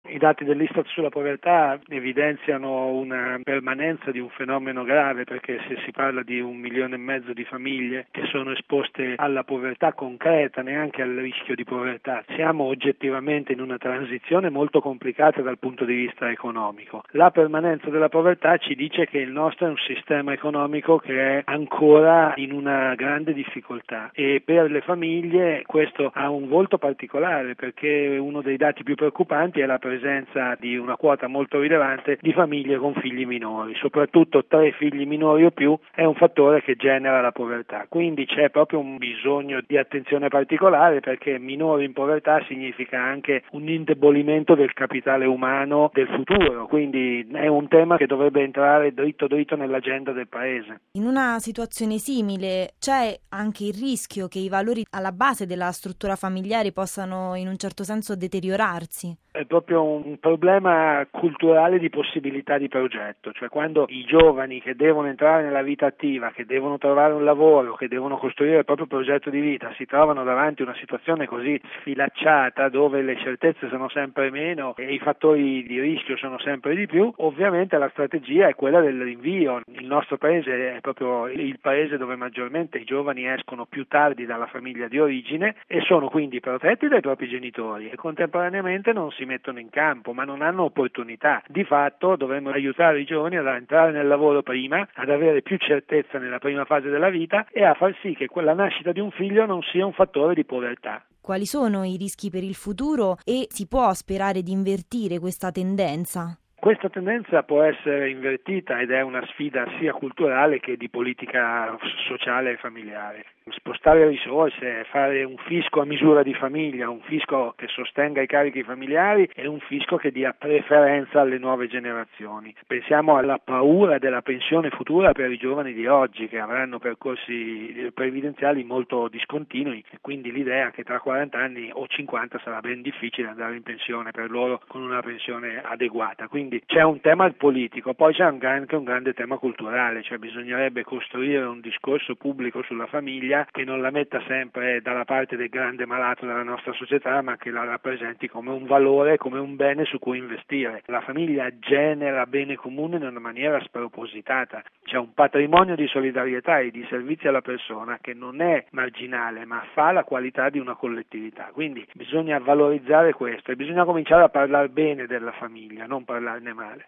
I dati dell'Istat sulla povertà evidenziano una permanenza di un fenomeno grave, perché se si parla di 1,5 milioni di famiglie che sono esposte alla povertà concreta, neanche al rischio di povertà, siamo oggettivamente in una transizione molto complicata dal punto di vista economico. La permanenza della povertà ci dice che il nostro è un sistema economico che è ancora in una grande difficoltà, e per le famiglie questo ha un volto particolare, perché uno dei dati più preoccupanti è la presenza di una quota molto rilevante di famiglie con figli minori, soprattutto 3 figli minori o più è un fattore che genera la povertà, quindi c'è proprio un bisogno di attenzione particolare, perché minori in povertà significa anche un indebolimento del capitale umano del futuro, quindi è un tema che dovrebbe entrare dritto nell'agenda del Paese. In una situazione simile c'è anche il rischio che i valori alla base della struttura familiare possano in un certo senso deteriorarsi. È proprio un problema culturale di possibilità di progetto, cioè quando i giovani che devono entrare nella vita attiva, che devono trovare un lavoro, che devono costruire il proprio progetto di vita, si trovano davanti a una situazione così sfilacciata dove le certezze sono sempre meno e i fattori di rischio sono sempre di più, ovviamente la strategia è quella del rinvio. Il nostro paese è proprio il paese dove maggiormente i giovani escono più tardi dalla famiglia di origine e sono quindi protetti dai propri genitori e contemporaneamente non si mettono in campo, ma non hanno opportunità. Di fatto dovremmo aiutare i giovani ad entrare nel lavoro prima, ad avere più certezza nella prima fase della vita e a far sì che quella nascita di un figlio non sia un fattore di povertà. Quali sono i rischi per il futuro e si può sperare di invertire questa tendenza? Questa tendenza può essere invertita ed è una sfida sia culturale che di politica sociale e familiare. Spostare risorse, fare un fisco a misura di famiglia, un fisco che sostenga i carichi familiari e un fisco che dia preferenza alle nuove generazioni. Pensiamo alla paura della pensione futura per i giovani di oggi che avranno percorsi previdenziali molto discontinui e quindi l'idea che tra 40 anni o 50 sarà ben difficile andare in pensione per loro con una pensione adeguata. Quindi c'è un tema politico, poi c'è anche un grande tema culturale, cioè bisognerebbe costruire un discorso pubblico sulla famiglia che non la metta sempre dalla parte del grande malato della nostra società, ma che la rappresenti come un valore, come un bene su cui investire. La famiglia genera bene comune in una maniera spropositata, c'è un patrimonio di solidarietà e di servizi alla persona che non è marginale, ma fa la qualità di una collettività. Quindi bisogna valorizzare questo e bisogna cominciare a parlare bene della famiglia, non parlarne male.